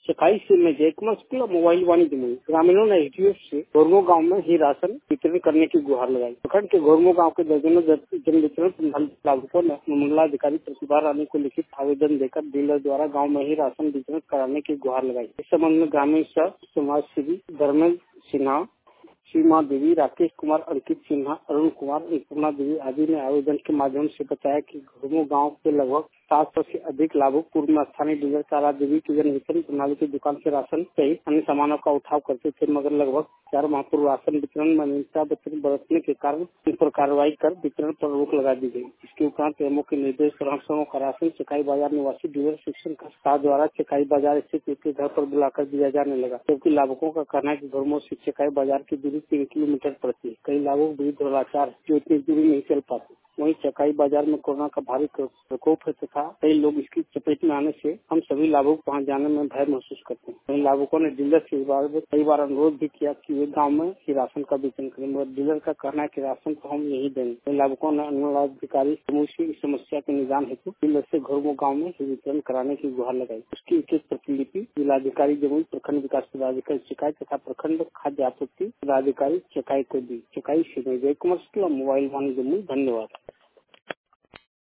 चकाई से मैं जयकुमार शुक्ला, मोबाइल वाणी जमुई। ग्रामीणों ने एसडीओ से घोरमो गांव में ही राशन वितरण करने की गुहार लगाई। प्रखंड के घोरमो गांव के दर्जनों जन वितरण संबंधित लाभुकों ने मंडलाधिकारी प्रतिभा रानी को लिखित आवेदन देकर डीलर द्वारा गांव में ही राशन वितरण कराने की गुहार लगाई। इस संबंध में ग्रामीण समाज सेवी धर्मेंद्र सिन्हा, सीमा देवी, राकेश कुमार, अंकित सिन्हा, अरुण कुमार, अन्नपूर्णा देवी आदि ने आवेदन के माध्यम से बताया कि घोरमो गांव के लगभग 700 से अधिक लाभुक पूर्व में स्थानीय डीलर तारा देवी की जन वितरण प्रणाली की दुकान से राशन सहित अन्य सामानों का उठाव करते थे, मगर लगभग 4 माह पूर्व राशन वितरण में अनियमितता बरतने के कारण उन पर कार्रवाई कर वितरण पर रोक लगा दी गई। इसके उपरांत एमओ के निर्देश पर हम सबों का राशन चकाई बाजार निवासी डीलर शिक्षण का द्वारा चकाई बाजार स्थित उनके घर पर बुलाकर दिया जाने लगा, जबकि लाभुकों का कहना है कि घोरमो से चकाई बाजार की दूरी 3 किलोमीटर पड़ती है। कई लाभुक वृद्ध और लाचार जो इतनी दूरी नहीं चल पाते। वहीं चकाई बाजार में कोरोना का भारी प्रकोप है तथा कई लोग इसकी चपेट में आने से हम सभी लाभुक वहां जाने में भय महसूस करते हैं। वहीं लाभुकों ने डीलर से इस बारे में कई बार अनुरोध भी किया कि वे गांव में ही राशन का वितरण करें, मगर डीलर का कहना है कि राशन को हम यही देंगे। वहीं लाभुकों ने अनुमंडलाधिकारी समूह से इस समस्या के निदान हेतु डीलर से घोरमो गाँव में ही वितरण कराने की गुहार लगाई। उसकी एक प्रतिलिपि जिलाधिकारी जमुई, प्रखंड विकास पदाधिकारी चकाई तथा प्रखंड खाद्य आपूर्ति पदाधिकारी चकाई को दी। चकाई से जयकुमार शुक्ला, मोबाइल वाणी जमुई। धन्यवाद।